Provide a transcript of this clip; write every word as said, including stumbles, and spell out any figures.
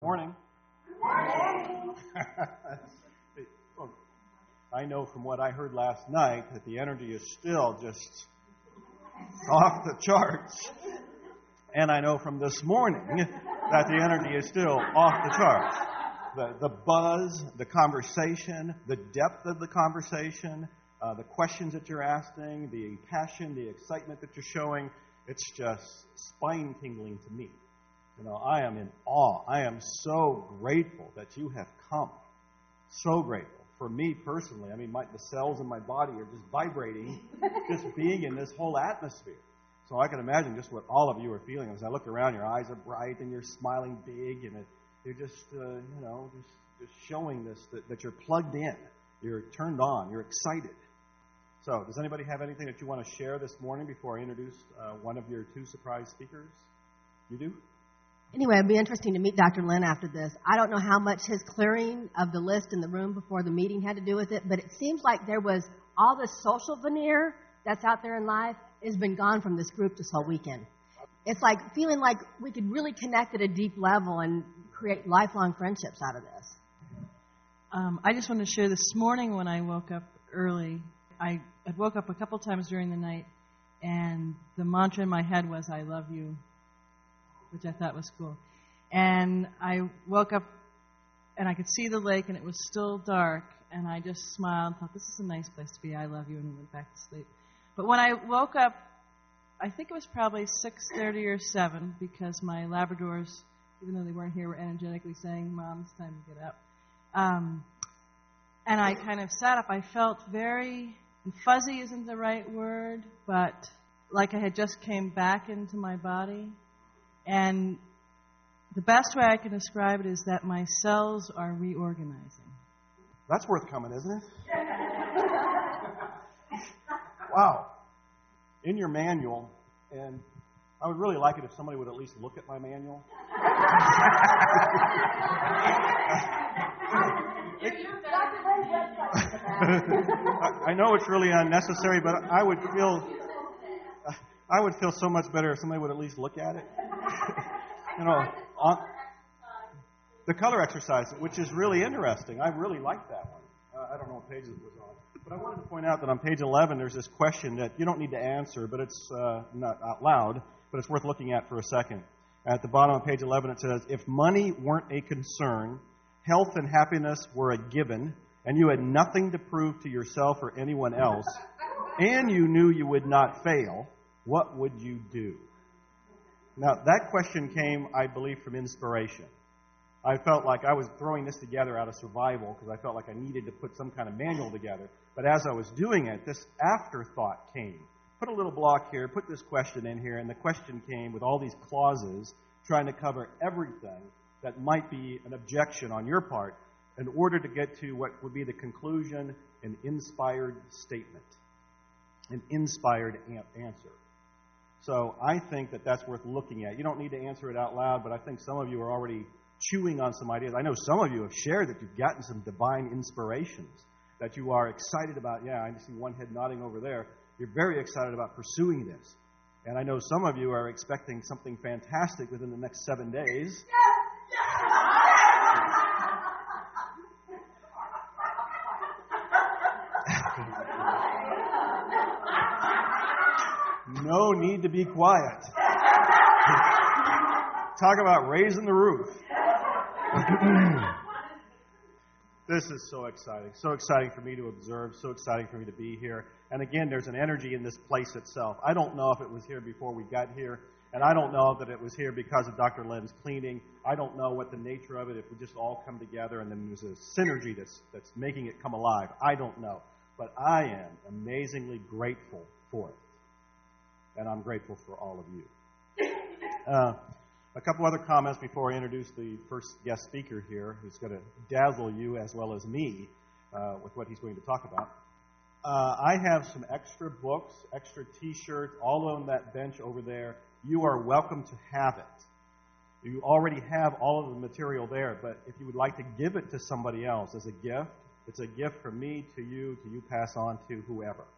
Morning. Well, I know from what I heard last night that the energy is still just off the charts. And I know from this morning that the energy is still off the charts. The, the buzz, the conversation, the depth of the conversation, uh, the questions that you're asking, the passion, the excitement that you're showing, it's just spine-tingling to me. You know, I am in awe. I am so grateful that you have come. So grateful. For me personally, I mean, my, the cells in my body are just vibrating, just being in this whole atmosphere. So I can imagine just what all of you are feeling. As I look around, your eyes are bright and you're smiling big, and it, you're just, uh, you know, just, just showing this, that, that you're plugged in. You're turned on. You're excited. So does anybody have anything that you want to share this morning before I introduce uh, one of your two surprise speakers? You do? Anyway, it'd be interesting to meet Doctor Lynn after this. I don't know how much his clearing of the list in the room before the meeting had to do with it, but it seems like there was all this social veneer that's out there in life has been gone from this group this whole weekend. It's like feeling like we could really connect at a deep level and create lifelong friendships out of this. Um, I just wanted to share this morning when I woke up early. I had woke up a couple times during the night, and the mantra in my head was, I love you, which I thought was cool. And I woke up, and I could see the lake, and it was still dark, and I just smiled and thought, this is a nice place to be. I love you, and went back to sleep. But when I woke up, I think it was probably six thirty or seven, because my Labradors, even though they weren't here, were energetically saying, Mom, it's time to get up. Um, and I kind of sat up. I felt very, and fuzzy isn't the right word, but like I had just came back into my body. And the best way I can describe it is that my cells are reorganizing. That's worth coming, isn't it? Wow. In your manual, and I would really like it if somebody would at least look at my manual. I know it's really unnecessary, but I would feel I would feel so much better if somebody would at least look at it. You know, on the color exercise, which is really interesting. I really like that one. Uh, I don't know what page it was on. But I wanted to point out that on page eleven, there's this question that you don't need to answer, but it's uh, not out loud, but it's worth looking at for a second. At the bottom of page eleven, it says, if money weren't a concern, health and happiness were a given, and you had nothing to prove to yourself or anyone else, and you knew you would not fail, what would you do? Now, that question came, I believe, from inspiration. I felt like I was throwing this together out of survival because I felt like I needed to put some kind of manual together. But as I was doing it, this afterthought came. Put a little block here, put this question in here, and the question came with all these clauses trying to cover everything that might be an objection on your part in order to get to what would be the conclusion, an inspired statement, an inspired answer. So I think that that's worth looking at. You don't need to answer it out loud, but I think some of you are already chewing on some ideas. I know some of you have shared that you've gotten some divine inspirations, that you are excited about. Yeah, I see one head nodding over there. You're very excited about pursuing this. And I know some of you are expecting something fantastic within the next seven days. No need to be quiet. Talk about raising the roof. This is so exciting. So exciting for me to observe. So exciting for me to be here. And again, there's an energy in this place itself. I don't know if it was here before we got here. And I don't know that it was here because of Doctor Lynn's cleaning. I don't know what the nature of it, if we just all come together and then there's a synergy that's, that's making it come alive. I don't know. But I am amazingly grateful for it. And I'm grateful for all of you. Uh, a couple other comments before I introduce the first guest speaker here, who's going to dazzle you as well as me uh, with what he's going to talk about. Uh, I have some extra books, extra T-shirts, all on that bench over there. You are welcome to have it. You already have all of the material there, but if you would like to give it to somebody else as a gift, it's a gift from me to you, to you pass on to whoever.